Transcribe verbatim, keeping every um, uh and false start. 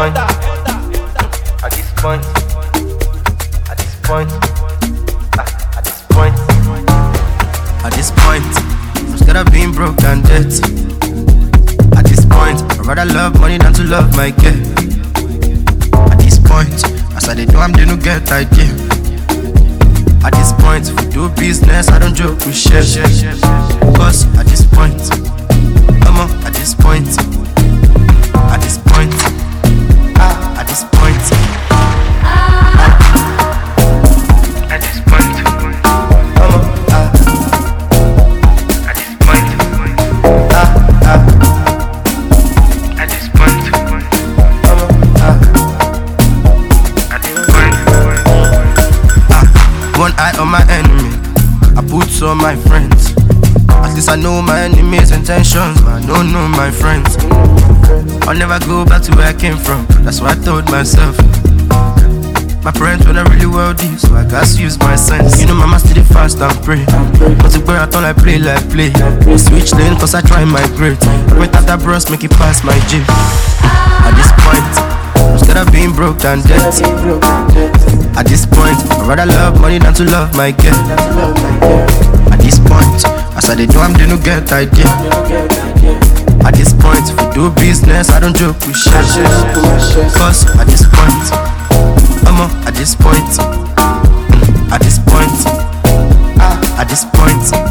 point, at this point, at this point, ah, at this point, at this point, instead of being broke and dirty. At this point, I'd rather love money than to love my girl. At this point, as I do, I'm they no get idea. At this point, if we do business, I don't joke, we share. Cause at this point, come on, at this point, at this point, ah, at this point, ah, at this point, come on, ah, at this point, ah, ah. One eye on my enemy, I put on my friends. At least I know my enemy's intentions, but I don't know my friends. I'll never go back to where I came from, that's what I told myself. My parents were not really wealthy, so I gotta use my sense. You know mama still fast and pray, cause the boy I thought I play like play. I switch lane cause I try my great. Went at that bros, make it pass my gym. At this point, instead of being broke and dirty. At this point, I'd rather love money than to love my girl. At this point, as I do, I'm they no get idea. At this point, if we do business, I don't joke, we share. Cause at this point, come on, at this point, mm, at this point, ah, at this point.